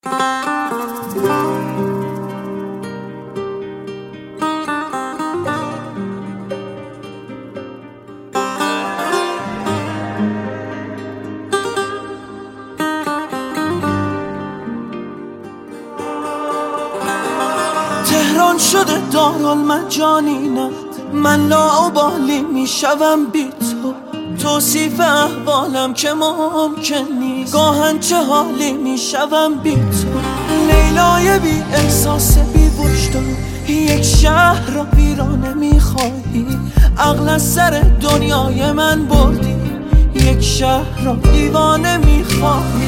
تهران شده دارالمجانینم، من لاابالی میشوم بی تو. توصیف احوالم که ممکن نیست، گاهن چه حالی میشوم بی تو. لیلای بی احساس بی وجدان، یک شهر را ویرانه میخواهی. عقل از سر دنیای من بردی، یک شهر را دیوانه میخواهی.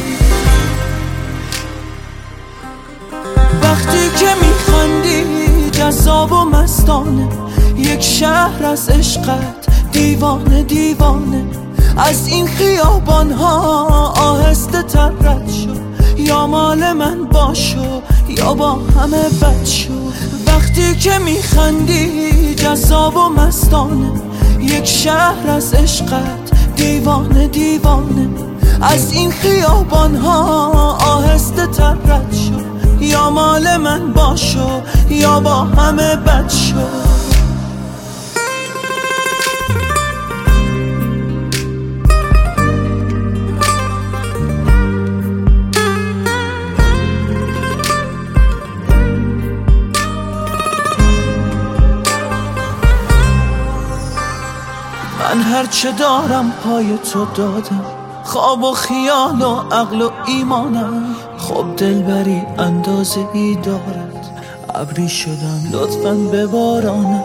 وقتی که میخندی جذاب و مستانه، یک شهر از عشقت دیوانه دیوانه. از این خیابان ها آهسته تر رد شو، یا مال من باشو یا با همه بد شو. وقتی که میخندی جذاب و مستانه، یک شهر از عشقت دیوانه دیوانه. از این خیابان ها آهسته تر رد شو، یا مال من باشو یا با همه بد شو. من هرچه دارم پای تو دادم، خواب و خیال و عقل و ایمانم. خب دلبری اندازه ای دارد، ابری شدم لطفاً ببارانم.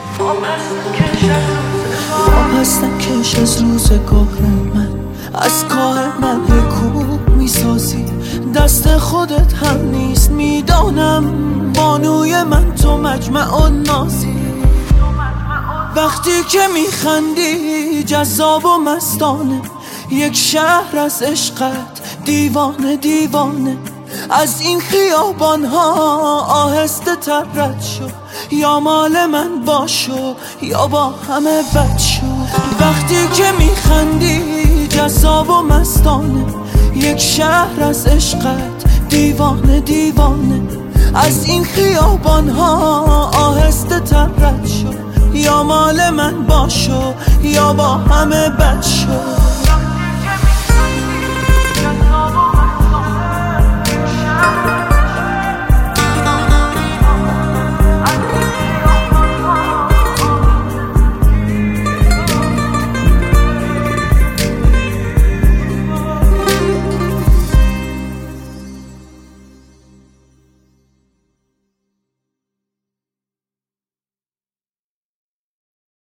خواب هستم کش از روزگار من، از کاه من کوب میسازی. دست خودت هم نیست میدانم، بانوی من تو مجمع و نازی. وقتی که میخندی جذاب و مستانه، یک شهر از عشقت دیوانه دیوانه. از این خیابان ها آهسته تر رد شو، یا مال من باشو یا با همه بد شو. وقتی که میخندی جذاب و مستانه، یک شهر از عشقت دیوانه دیوانه. از این خیابان ها آهسته تر رد شو، یا مال من باشو یا با همه بد شو.